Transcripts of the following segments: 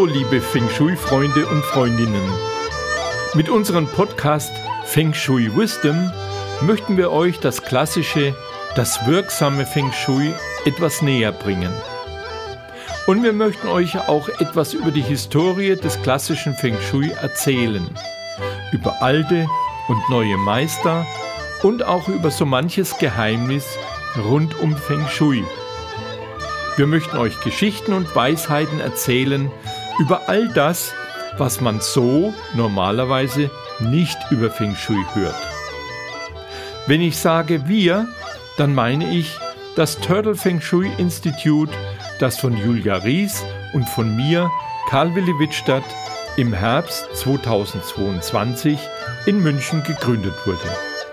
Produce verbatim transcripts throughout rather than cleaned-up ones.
liebe Feng Shui-Freunde und Freundinnen. Mit unserem Podcast Feng Shui Wisdom möchten wir euch das klassische, das wirksame Feng Shui etwas näher bringen. Und wir möchten euch auch etwas über die Historie des klassischen Feng Shui erzählen. Über alte und neue Meister und auch über so manches Geheimnis rund um Feng Shui. Wir möchten euch Geschichten und Weisheiten erzählen über all das, was man so normalerweise nicht über Feng Shui hört. Wenn ich sage wir, dann meine ich das Turtle Feng Shui Institute, das von Julia Ries und von mir, Karl-Willi Wittstadt, im Herbst zweitausendzweiundzwanzig in München gegründet wurde.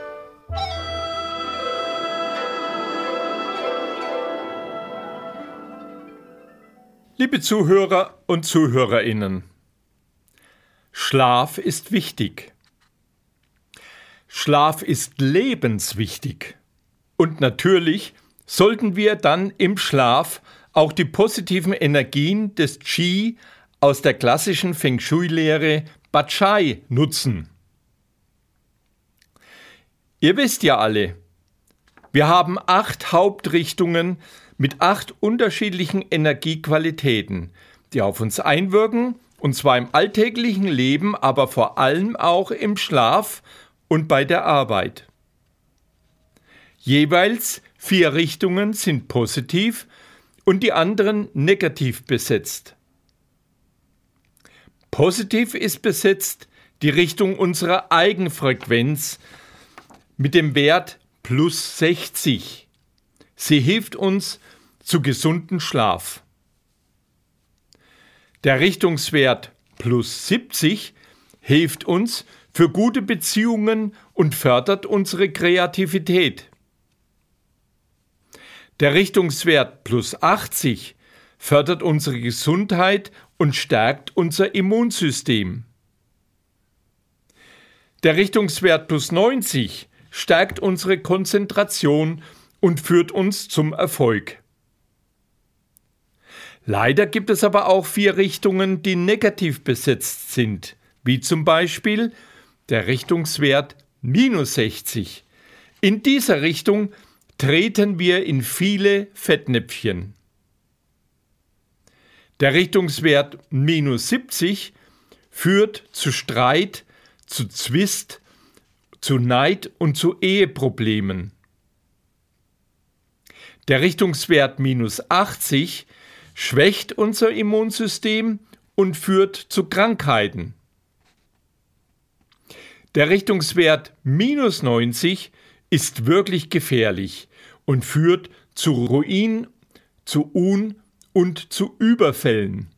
Liebe Zuhörer und Zuhörerinnen, Schlaf ist wichtig. Schlaf ist lebenswichtig. Und natürlich sollten wir dann im Schlaf auch die positiven Energien des Qi aus der klassischen Feng Shui-Lehre Bachai nutzen. Ihr wisst ja alle, wir haben acht Hauptrichtungen mit acht unterschiedlichen Energiequalitäten, die auf uns einwirken, und zwar im alltäglichen Leben, aber vor allem auch im Schlaf und bei der Arbeit. Jeweils vier Richtungen sind positiv und die anderen negativ besetzt. Positiv ist besetzt die Richtung unserer Eigenfrequenz mit dem Wert plus sechzig. Sie hilft uns zu gesundem Schlaf. Der Richtungswert plus siebzig hilft uns für gute Beziehungen und fördert unsere Kreativität. Der Richtungswert plus achtzig fördert unsere Gesundheit und stärkt unser Immunsystem. Der Richtungswert plus neunzig stärkt unsere Konzentration und führt uns zum Erfolg. Leider gibt es aber auch vier Richtungen, die negativ besetzt sind, wie zum Beispiel der Richtungswert minus sechzig. In dieser Richtung treten wir in viele Fettnäpfchen. Der Richtungswert minus siebzig führt zu Streit, zu Zwist, zu Neid und zu Eheproblemen. Der Richtungswert minus achtzig schwächt unser Immunsystem und führt zu Krankheiten. Der Richtungswert minus neunzig ist wirklich gefährlich und führt zu Ruin, zu Un- und zu Überfällen.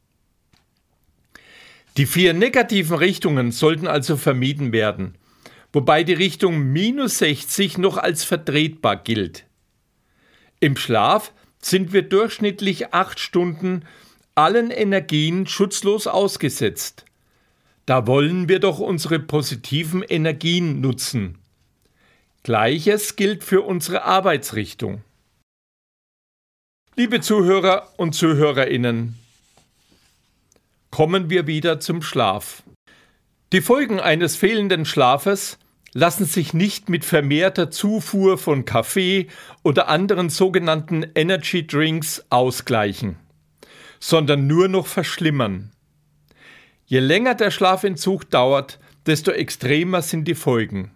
Die vier negativen Richtungen sollten also vermieden werden, wobei die Richtung minus sechzig noch als vertretbar gilt. Im Schlaf sind wir durchschnittlich acht Stunden allen Energien schutzlos ausgesetzt. Da wollen wir doch unsere positiven Energien nutzen. Gleiches gilt für unsere Arbeitsrichtung. Liebe Zuhörer und Zuhörerinnen, kommen wir wieder zum Schlaf. Die Folgen eines fehlenden Schlafes lassen sich nicht mit vermehrter Zufuhr von Kaffee oder anderen sogenannten Energy Drinks ausgleichen, sondern nur noch verschlimmern. Je länger der Schlafentzug dauert, desto extremer sind die Folgen.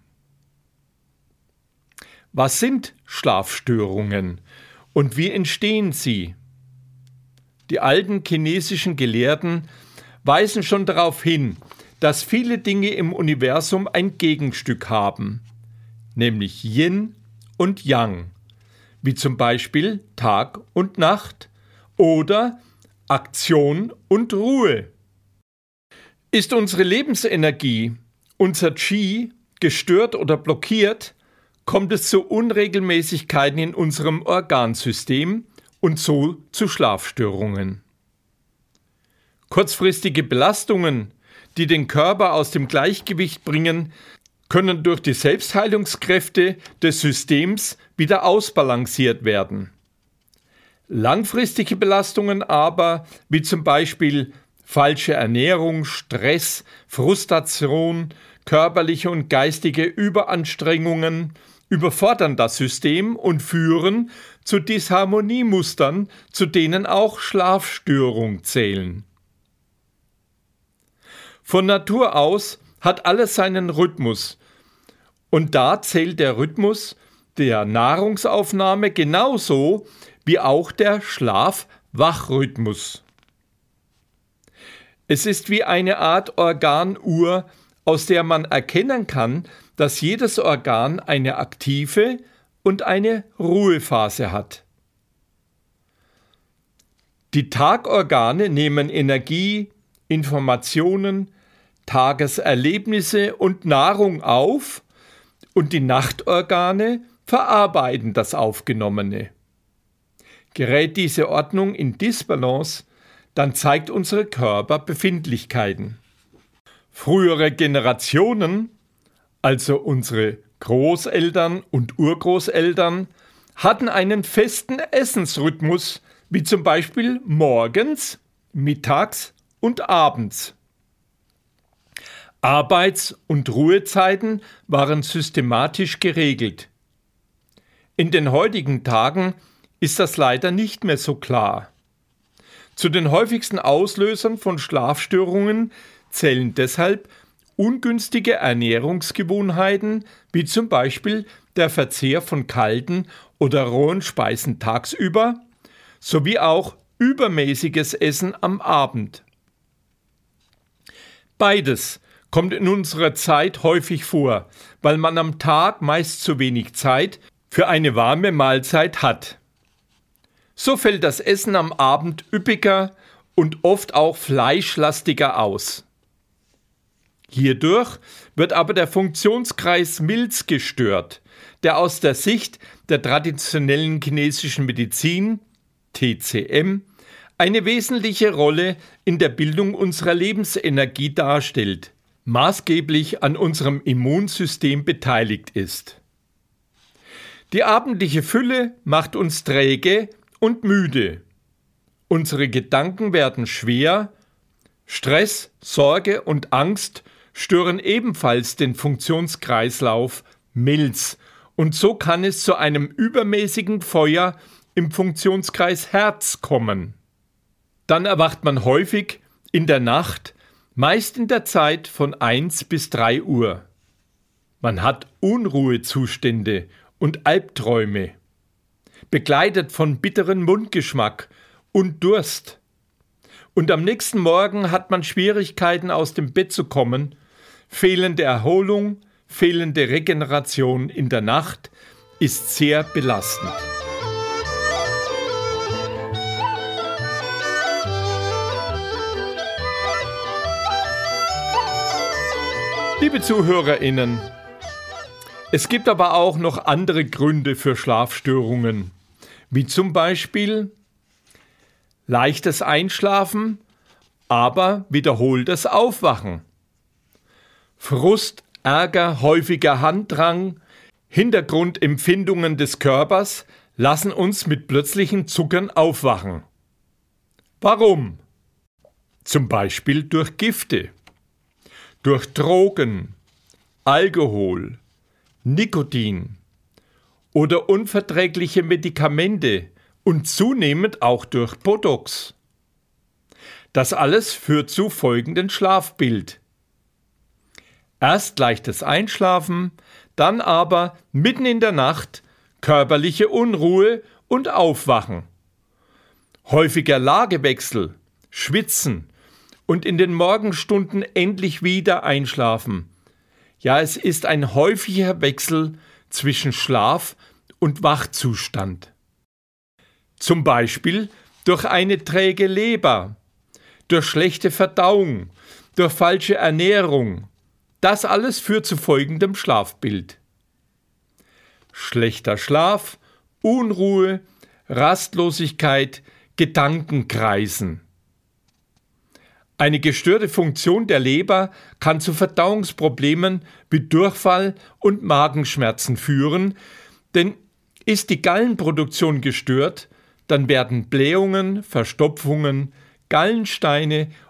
Was sind Schlafstörungen und wie entstehen sie? Die alten chinesischen Gelehrten weisen schon darauf hin, dass viele Dinge im Universum ein Gegenstück haben, nämlich Yin und Yang, wie zum Beispiel Tag und Nacht oder Aktion und Ruhe. Ist unsere Lebensenergie, unser Qi, gestört oder blockiert, kommt es zu Unregelmäßigkeiten in unserem Organsystem und so zu Schlafstörungen. Kurzfristige Belastungen, die den Körper aus dem Gleichgewicht bringen, können durch die Selbstheilungskräfte des Systems wieder ausbalanciert werden. Langfristige Belastungen aber, wie zum Beispiel Falsche Ernährung, Stress, Frustration, körperliche und geistige Überanstrengungen überfordern das System und führen zu Disharmoniemustern, zu denen auch Schlafstörungen zählen. Von Natur aus hat alles seinen Rhythmus und da zählt der Rhythmus der Nahrungsaufnahme genauso wie auch der Schlaf-Wach-Rhythmus. Es ist wie eine Art Organuhr, aus der man erkennen kann, dass jedes Organ eine aktive und eine Ruhephase hat. Die Tagorgane nehmen Energie, Informationen, Tageserlebnisse und Nahrung auf und die Nachtorgane verarbeiten das Aufgenommene. Gerät diese Ordnung in Disbalance, dann zeigt unsere Körper Befindlichkeiten. Frühere Generationen, also unsere Großeltern und Urgroßeltern, hatten einen festen Essensrhythmus, wie zum Beispiel morgens, mittags und abends. Arbeits- und Ruhezeiten waren systematisch geregelt. In den heutigen Tagen ist das leider nicht mehr so klar. Zu den häufigsten Auslösern von Schlafstörungen zählen deshalb ungünstige Ernährungsgewohnheiten, wie zum Beispiel der Verzehr von kalten oder rohen Speisen tagsüber, sowie auch übermäßiges Essen am Abend. Beides kommt in unserer Zeit häufig vor, weil man am Tag meist zu wenig Zeit für eine warme Mahlzeit hat. So fällt das Essen am Abend üppiger und oft auch fleischlastiger aus. Hierdurch wird aber der Funktionskreis Milz gestört, der aus der Sicht der traditionellen chinesischen Medizin, T C M, eine wesentliche Rolle in der Bildung unserer Lebensenergie darstellt, maßgeblich an unserem Immunsystem beteiligt ist. Die abendliche Fülle macht uns träge und müde. Unsere Gedanken werden schwer, Stress, Sorge und Angst stören ebenfalls den Funktionskreislauf Milz und so kann es zu einem übermäßigen Feuer im Funktionskreis Herz kommen. Dann erwacht man häufig in der Nacht, meist in der Zeit von eins bis drei Uhr. Man hat Unruhezustände und Albträume, begleitet von bitterem Mundgeschmack und Durst. Und am nächsten Morgen hat man Schwierigkeiten, aus dem Bett zu kommen, fehlende Erholung, fehlende Regeneration in der Nacht ist sehr belastend. Liebe ZuhörerInnen, es gibt aber auch noch andere Gründe für Schlafstörungen, wie zum Beispiel leichtes Einschlafen, aber wiederholtes Aufwachen, Frust, Ärger, häufiger Handdrang, Hintergrundempfindungen des Körpers lassen uns mit plötzlichen Zuckern aufwachen. Warum? Zum Beispiel durch Gifte, durch Drogen, Alkohol, Nikotin oder unverträgliche Medikamente und zunehmend auch durch Botox. Das alles führt zu folgendem Schlafbild. Erst leichtes Einschlafen, dann aber mitten in der Nacht körperliche Unruhe und Aufwachen. Häufiger Lagewechsel, Schwitzen und in den Morgenstunden endlich wieder einschlafen. Ja, es ist ein häufiger Wechsel zwischen Schlaf- und Wachzustand. Zum Beispiel durch eine träge Leber, durch schlechte Verdauung, durch falsche Ernährung. Das alles führt zu folgendem Schlafbild. Schlechter Schlaf, Unruhe, Rastlosigkeit, Gedankenkreisen. Eine gestörte Funktion der Leber kann zu Verdauungsproblemen wie Durchfall und Magenschmerzen führen, denn ist die Gallenproduktion gestört, dann werden Blähungen, Verstopfungen, Gallensteine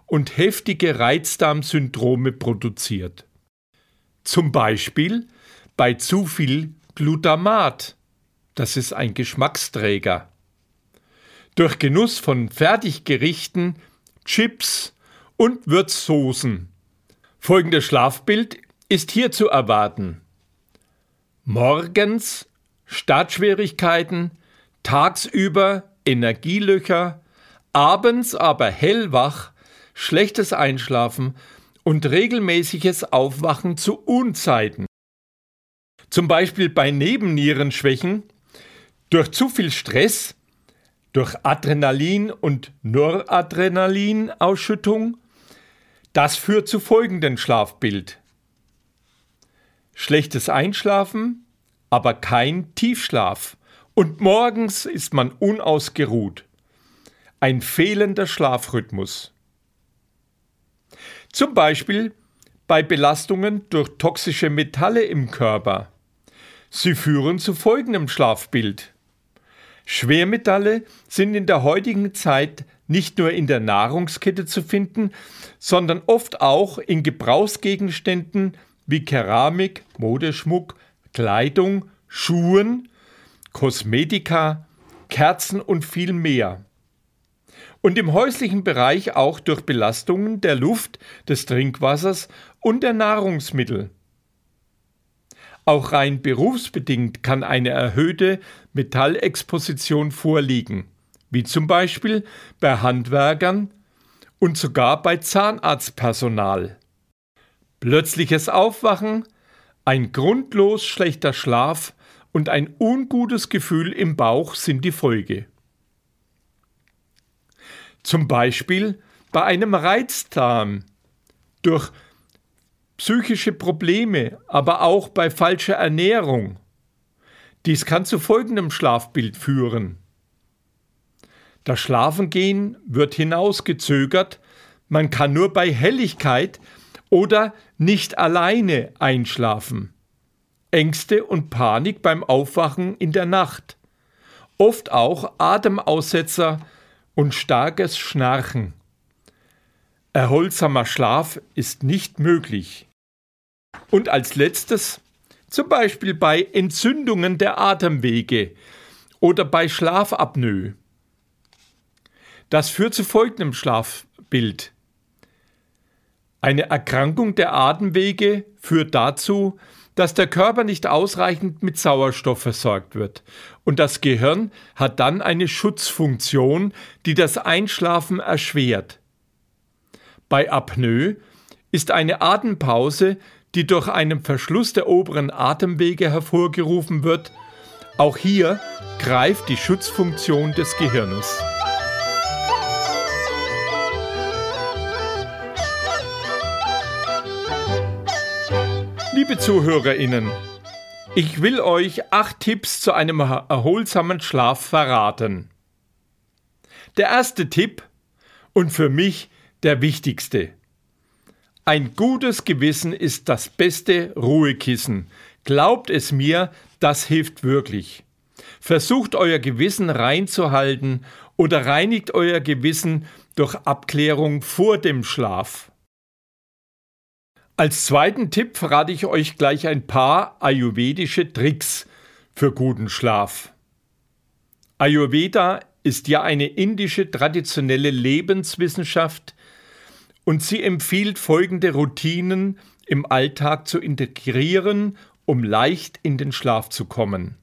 und heftige Reizdarmsyndrome produziert. Zum Beispiel bei zu viel Glutamat, das ist ein Geschmacksträger. Durch Genuss von Fertiggerichten, Chips und Würzsoßen. Folgendes Schlafbild ist hier zu erwarten. Morgens Startschwierigkeiten, tagsüber Energielöcher, abends aber hellwach, schlechtes Einschlafen und regelmäßiges Aufwachen zu Unzeiten. Zum Beispiel bei Nebennierenschwächen, durch zu viel Stress, durch Adrenalin- und Noradrenalinausschüttung. Das führt zu folgendem Schlafbild. Schlechtes Einschlafen, aber kein Tiefschlaf. Und morgens ist man unausgeruht. Ein fehlender Schlafrhythmus. Zum Beispiel bei Belastungen durch toxische Metalle im Körper. Sie führen zu folgendem Schlafbild. Schwermetalle sind in der heutigen Zeit nicht nur in der Nahrungskette zu finden, sondern oft auch in Gebrauchsgegenständen wie Keramik, Modeschmuck, Kleidung, Schuhen, Kosmetika, Kerzen und viel mehr. Und im häuslichen Bereich auch durch Belastungen der Luft, des Trinkwassers und der Nahrungsmittel. Auch rein berufsbedingt kann eine erhöhte Metallexposition vorliegen, wie zum Beispiel bei Handwerkern und sogar bei Zahnarztpersonal. Plötzliches Aufwachen, ein grundlos schlechter Schlaf und ein ungutes Gefühl im Bauch sind die Folge. Zum Beispiel bei einem Reizdarm, durch psychische Probleme, aber auch bei falscher Ernährung. Dies kann zu folgendem Schlafbild führen. Das Schlafengehen wird hinausgezögert, man kann nur bei Helligkeit oder nicht alleine einschlafen. Ängste und Panik beim Aufwachen in der Nacht. Oft auch Atemaussetzer und starkes Schnarchen. Erholsamer Schlaf ist nicht möglich. Und als letztes, zum Beispiel bei Entzündungen der Atemwege oder bei Schlafapnoe. Das führt zu folgendem Schlafbild. Eine Erkrankung der Atemwege führt dazu, dass der Körper nicht ausreichend mit Sauerstoff versorgt wird. Und das Gehirn hat dann eine Schutzfunktion, die das Einschlafen erschwert. Bei Apnoe ist eine Atempause, die durch einen Verschluss der oberen Atemwege hervorgerufen wird. Auch hier greift die Schutzfunktion des Gehirns. Liebe ZuhörerInnen, ich will euch acht Tipps zu einem erholsamen Schlaf verraten. Der erste Tipp und für mich der wichtigste. Ein gutes Gewissen ist das beste Ruhekissen. Glaubt es mir, das hilft wirklich. Versucht euer Gewissen reinzuhalten oder reinigt euer Gewissen durch Abklärung vor dem Schlaf. Als zweiten Tipp verrate ich euch gleich ein paar ayurvedische Tricks für guten Schlaf. Ayurveda ist ja eine indische traditionelle Lebenswissenschaft und sie empfiehlt folgende Routinen im Alltag zu integrieren, um leicht in den Schlaf zu kommen.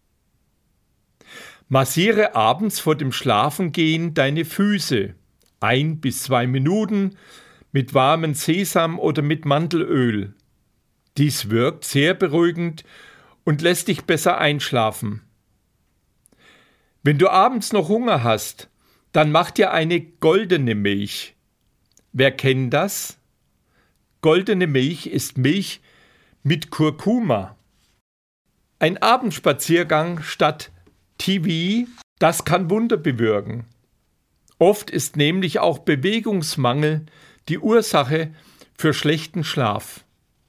Massiere abends vor dem Schlafengehen deine Füße, ein bis zwei Minuten, mit warmem Sesam oder mit Mandelöl. Dies wirkt sehr beruhigend und lässt dich besser einschlafen. Wenn du abends noch Hunger hast, dann mach dir eine goldene Milch. Wer kennt das? Goldene Milch ist Milch mit Kurkuma. Ein Abendspaziergang statt T V, das kann Wunder bewirken. Oft ist nämlich auch Bewegungsmangel die Ursache für schlechten Schlaf.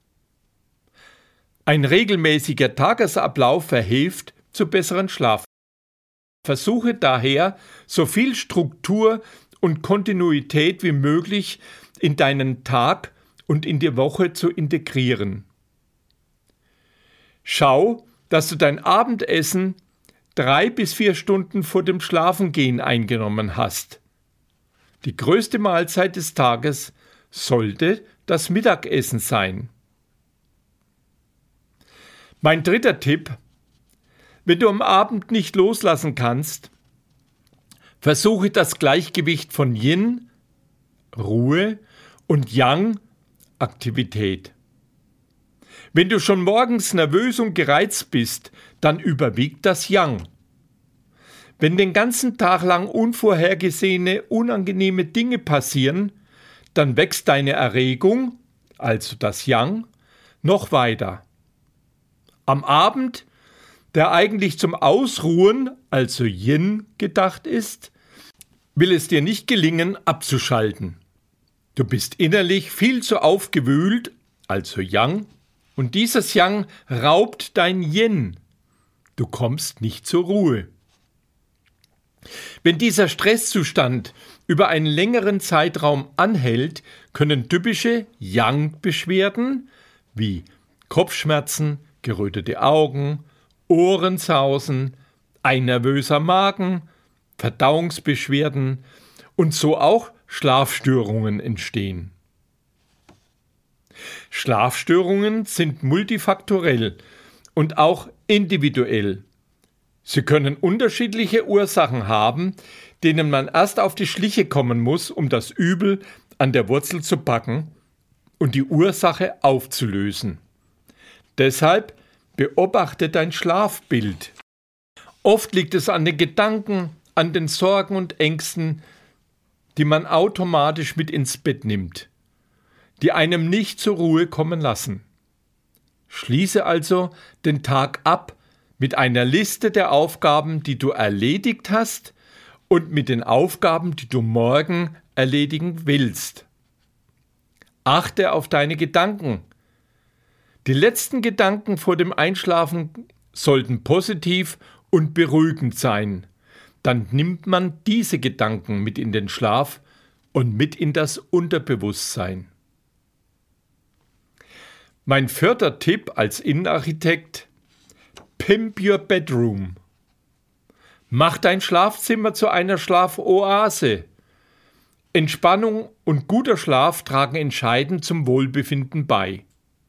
Ein regelmäßiger Tagesablauf verhilft zu besseren Schlaf. Versuche daher, so viel Struktur und Kontinuität wie möglich in deinen Tag und in die Woche zu integrieren. Schau, dass du dein Abendessen drei bis vier Stunden vor dem Schlafengehen eingenommen hast. Die größte Mahlzeit des Tages sollte das Mittagessen sein. Mein dritter Tipp: Wenn du am Abend nicht loslassen kannst, versuche das Gleichgewicht von Yin, Ruhe, und Yang, Aktivität. Wenn du schon morgens nervös und gereizt bist, dann überwiegt das Yang. Wenn den ganzen Tag lang unvorhergesehene, unangenehme Dinge passieren, dann wächst deine Erregung, also das Yang, noch weiter. Am Abend, der eigentlich zum Ausruhen, also Yin, gedacht ist, will es dir nicht gelingen, abzuschalten. Du bist innerlich viel zu aufgewühlt, also Yang, und dieses Yang raubt dein Yin. Du kommst nicht zur Ruhe. Wenn dieser Stresszustand über einen längeren Zeitraum anhält, können typische Yang-Beschwerden wie Kopfschmerzen, gerötete Augen, Ohrensausen, ein nervöser Magen, Verdauungsbeschwerden und so auch Schlafstörungen entstehen. Schlafstörungen sind multifaktorell und auch individuell. Sie können unterschiedliche Ursachen haben, denen man erst auf die Schliche kommen muss, um das Übel an der Wurzel zu packen und die Ursache aufzulösen. Deshalb beobachte dein Schlafbild. Oft liegt es an den Gedanken, an den Sorgen und Ängsten, die man automatisch mit ins Bett nimmt, die einem nicht zur Ruhe kommen lassen. Schließe also den Tag ab mit einer Liste der Aufgaben, die du erledigt hast, und mit den Aufgaben, die du morgen erledigen willst. Achte auf deine Gedanken. Die letzten Gedanken vor dem Einschlafen sollten positiv und beruhigend sein. Dann nimmt man diese Gedanken mit in den Schlaf und mit in das Unterbewusstsein. Mein vierter Tipp als Innenarchitekt: Pimp your bedroom. Mach dein Schlafzimmer zu einer Schlafoase. Entspannung und guter Schlaf tragen entscheidend zum Wohlbefinden bei.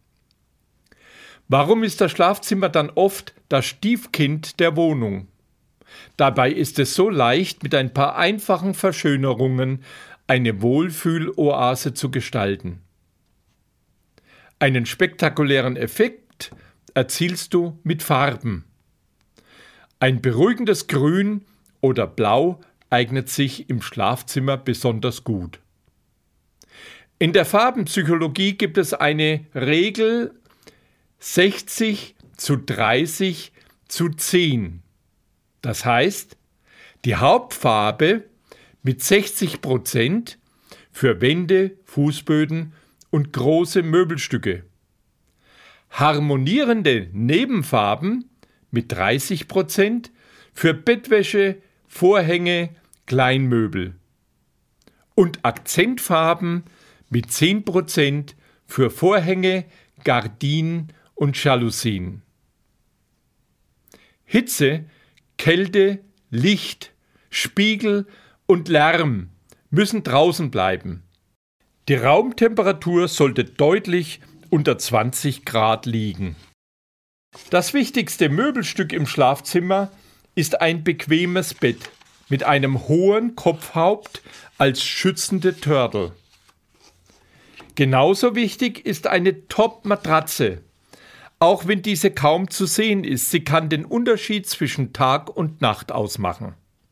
Warum ist das Schlafzimmer dann oft das Stiefkind der Wohnung? Dabei ist es so leicht, mit ein paar einfachen Verschönerungen eine Wohlfühloase zu gestalten. Einen spektakulären Effekt erzielst du mit Farben. Ein beruhigendes Grün oder Blau eignet sich im Schlafzimmer besonders gut. In der Farbenpsychologie gibt es eine Regel sechzig zu dreißig zu zehn. Das heißt, die Hauptfarbe mit sechzig Prozent für Wände, Fußböden und große Möbelstücke. Harmonierende Nebenfarben mit dreißig Prozent für Bettwäsche, Vorhänge, Kleinmöbel. Und Akzentfarben mit zehn Prozent für Vorhänge, Gardinen und Jalousien. Hitze, Kälte, Licht, Spiegel und Lärm müssen draußen bleiben. Die Raumtemperatur sollte deutlich unter zwanzig Grad liegen. Das wichtigste Möbelstück im Schlafzimmer ist ein bequemes Bett mit einem hohen Kopfhaupt als schützende Törtel. Genauso wichtig ist eine Top-Matratze. Auch wenn diese kaum zu sehen ist, sie kann den Unterschied zwischen Tag und Nacht ausmachen.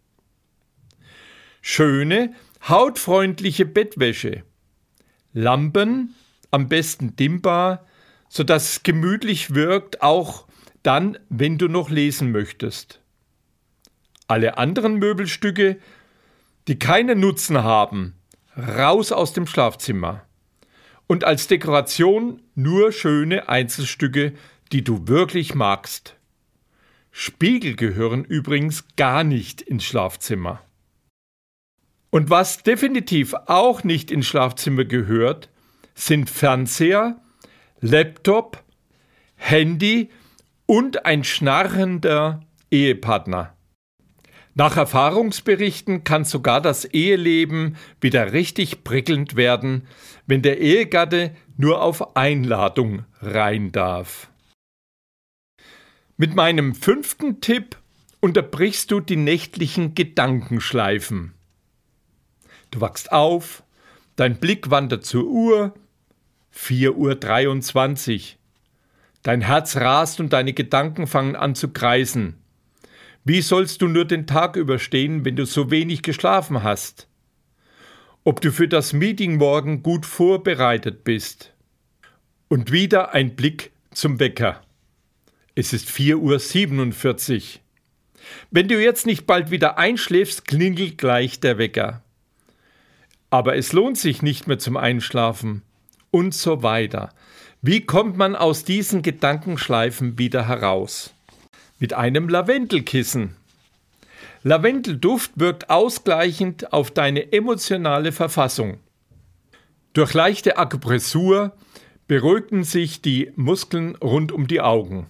Schöne, hautfreundliche Bettwäsche. Lampen, am besten dimmbar, sodass es gemütlich wirkt, auch dann, wenn du noch lesen möchtest. Alle anderen Möbelstücke, die keinen Nutzen haben, raus aus dem Schlafzimmer. Und als Dekoration nur schöne Einzelstücke, die du wirklich magst. Spiegel gehören übrigens gar nicht ins Schlafzimmer. Und was definitiv auch nicht ins Schlafzimmer gehört, sind Fernseher, Laptop, Handy und ein schnarchender Ehepartner. Nach Erfahrungsberichten kann sogar das Eheleben wieder richtig prickelnd werden, wenn der Ehegatte nur auf Einladung rein darf. Mit meinem fünften Tipp unterbrichst du die nächtlichen Gedankenschleifen. Du wachst auf, dein Blick wandert zur Uhr, vier Uhr dreiundzwanzig. Dein Herz rast und deine Gedanken fangen an zu kreisen. Wie sollst du nur den Tag überstehen, wenn du so wenig geschlafen hast? Ob du für das Meeting morgen gut vorbereitet bist? Und wieder ein Blick zum Wecker. Es ist vier Uhr siebenundvierzig. Wenn du jetzt nicht bald wieder einschläfst, klingelt gleich der Wecker. Aber es lohnt sich nicht mehr zum Einschlafen und so weiter. Wie kommt man aus diesen Gedankenschleifen wieder heraus? Mit einem Lavendelkissen. Lavendelduft wirkt ausgleichend auf deine emotionale Verfassung. Durch leichte Akupressur beruhigen sich die Muskeln rund um die Augen.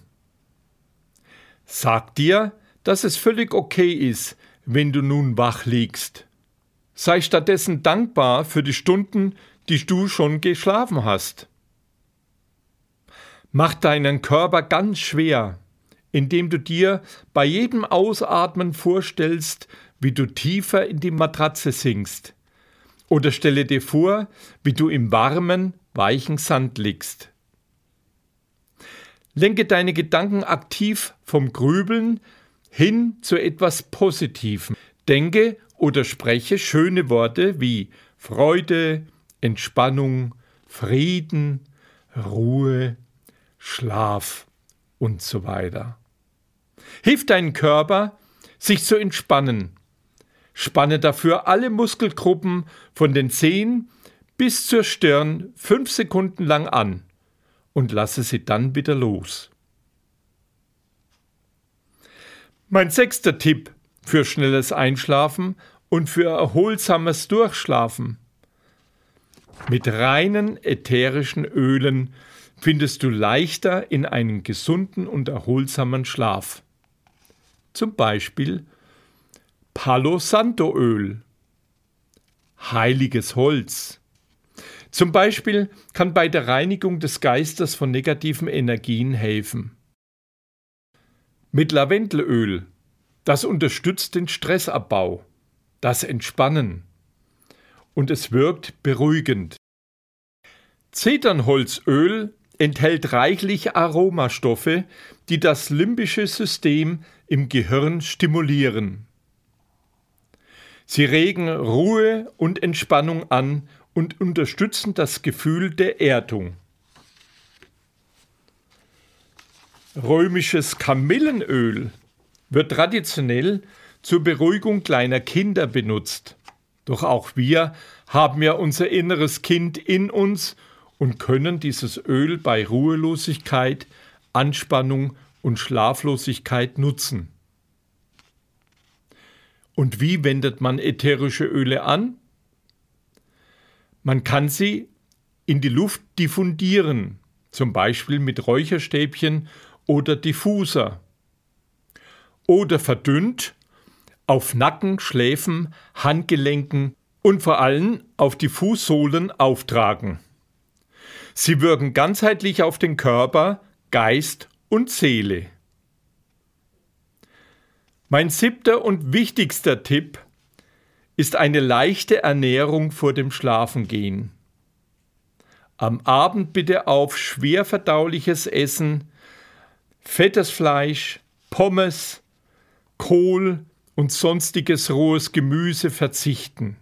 Sag dir, dass es völlig okay ist, wenn du nun wach liegst. Sei stattdessen dankbar für die Stunden, die du schon geschlafen hast. Mach deinen Körper ganz schwer, indem du dir bei jedem Ausatmen vorstellst, wie du tiefer in die Matratze sinkst. Oder stelle dir vor, wie du im warmen, weichen Sand liegst. Lenke deine Gedanken aktiv vom Grübeln hin zu etwas Positivem. Denke oder spreche schöne Worte wie Freude, Entspannung, Frieden, Ruhe, Schlaf und so weiter. Hilf deinem Körper, sich zu entspannen. Spanne dafür alle Muskelgruppen von den Zehen bis zur Stirn fünf Sekunden lang an und lasse sie dann wieder los. Mein sechster Tipp für schnelles Einschlafen und für erholsames Durchschlafen. Mit reinen ätherischen Ölen findest du leichter in einen gesunden und erholsamen Schlaf. Zum Beispiel Palo Santo Öl, heiliges Holz. Zum Beispiel kann bei der Reinigung des Geistes von negativen Energien helfen. Mit Lavendelöl, das unterstützt den Stressabbau, das Entspannen und es wirkt beruhigend. Zedernholzöl enthält reichlich Aromastoffe, die das limbische System im Gehirn stimulieren. Sie regen Ruhe und Entspannung an und unterstützen das Gefühl der Erdung. Römisches Kamillenöl wird traditionell zur Beruhigung kleiner Kinder benutzt. Doch auch wir haben ja unser inneres Kind in uns und können dieses Öl bei Ruhelosigkeit, Anspannung und Schlaflosigkeit nutzen. Und wie wendet man ätherische Öle an? Man kann sie in die Luft diffundieren, zum Beispiel mit Räucherstäbchen oder Diffuser. Oder verdünnt auf Nacken, Schläfen, Handgelenken und vor allem auf die Fußsohlen auftragen. Sie wirken ganzheitlich auf den Körper, Geist und Seele. Mein siebter und wichtigster Tipp ist eine leichte Ernährung vor dem Schlafengehen. Am Abend bitte auf schwer verdauliches Essen, fettes Fleisch, Pommes, Kohl und sonstiges rohes Gemüse verzichten.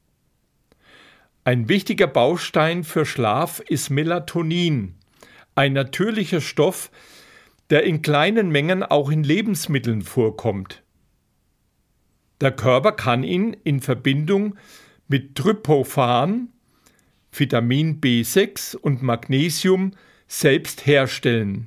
Ein wichtiger Baustein für Schlaf ist Melatonin, ein natürlicher Stoff, der in kleinen Mengen auch in Lebensmitteln vorkommt. Der Körper kann ihn in Verbindung mit Tryptophan, Vitamin B sechs und Magnesium selbst herstellen.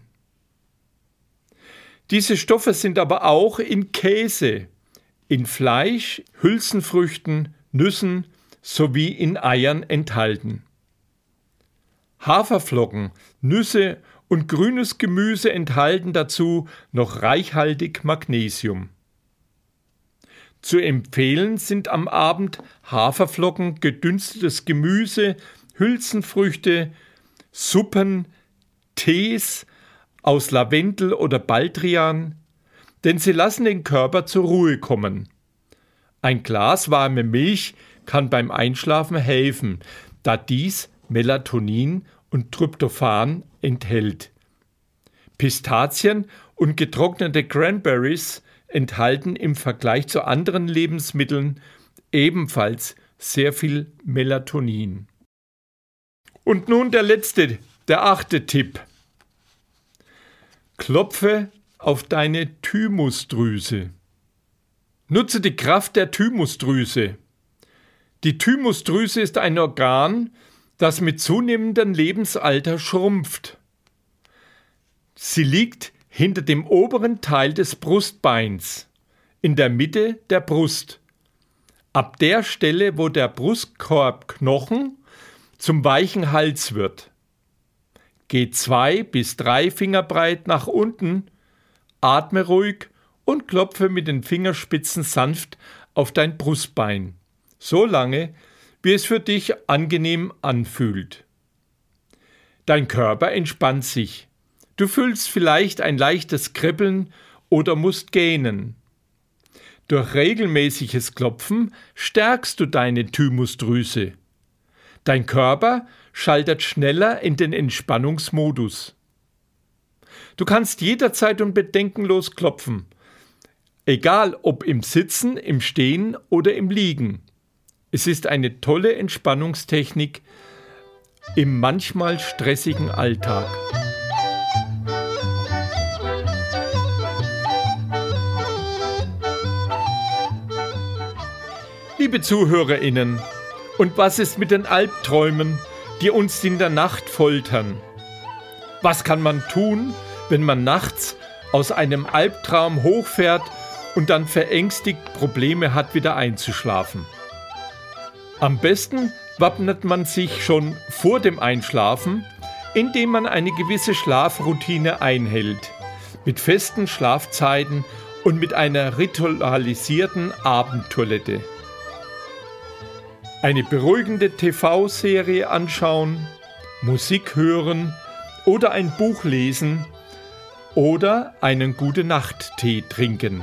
Diese Stoffe sind aber auch in Käse, in Fleisch, Hülsenfrüchten, Nüssen sowie in Eiern enthalten. Haferflocken, Nüsse und grünes Gemüse enthalten dazu noch reichhaltig Magnesium. Zu empfehlen sind am Abend Haferflocken, gedünstetes Gemüse, Hülsenfrüchte, Suppen, Tees aus Lavendel oder Baldrian, denn sie lassen den Körper zur Ruhe kommen. Ein Glas warme Milch kann beim Einschlafen helfen, da dies Melatonin und Tryptophan enthält. Pistazien und getrocknete Cranberries enthalten im Vergleich zu anderen Lebensmitteln ebenfalls sehr viel Melatonin. Und nun der letzte, der achte Tipp. Klopfe auf deine Thymusdrüse. Nutze die Kraft der Thymusdrüse. Die Thymusdrüse ist ein Organ, das mit zunehmendem Lebensalter schrumpft. Sie liegt hinter dem oberen Teil des Brustbeins, in der Mitte der Brust, ab der Stelle, wo der Brustkorbknochen zum weichen Hals wird. Geh zwei bis drei Finger breit nach unten, atme ruhig und klopfe mit den Fingerspitzen sanft auf dein Brustbein, so lange, wie es für dich angenehm anfühlt. Dein Körper entspannt sich. Du fühlst vielleicht ein leichtes Kribbeln oder musst gähnen. Durch regelmäßiges Klopfen stärkst du deine Thymusdrüse. Dein Körper schaltet schneller in den Entspannungsmodus. Du kannst jederzeit und bedenkenlos klopfen, egal ob im Sitzen, im Stehen oder im Liegen. Es ist eine tolle Entspannungstechnik im manchmal stressigen Alltag. Liebe ZuhörerInnen, und was ist mit den Albträumen, die uns in der Nacht foltern? Was kann man tun, wenn man nachts aus einem Albtraum hochfährt und dann verängstigt Probleme hat, wieder einzuschlafen? Am besten wappnet man sich schon vor dem Einschlafen, indem man eine gewisse Schlafroutine einhält, mit festen Schlafzeiten und mit einer ritualisierten Abendtoilette. Eine beruhigende T V-Serie anschauen, Musik hören oder ein Buch lesen oder einen Gute-Nacht-Tee trinken.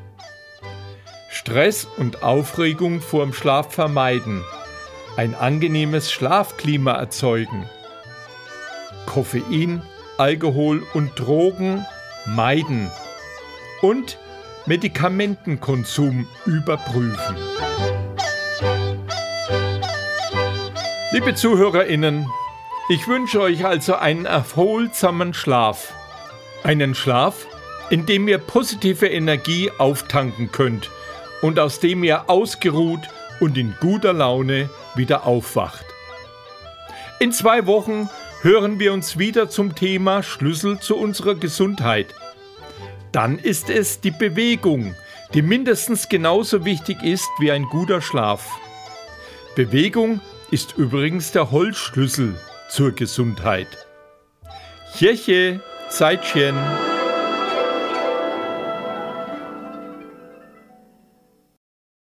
Stress und Aufregung vorm Schlaf vermeiden, ein angenehmes Schlafklima erzeugen. Koffein, Alkohol und Drogen meiden und Medikamentenkonsum überprüfen. Liebe ZuhörerInnen, ich wünsche euch also einen erholsamen Schlaf. Einen Schlaf, in dem ihr positive Energie auftanken könnt und aus dem ihr ausgeruht und in guter Laune wieder aufwacht. In zwei Wochen hören wir uns wieder zum Thema Schlüssel zu unserer Gesundheit. Dann ist es die Bewegung, die mindestens genauso wichtig ist wie ein guter Schlaf. Bewegung ist übrigens der Holzschlüssel zur Gesundheit. Cheche, Zeitchen.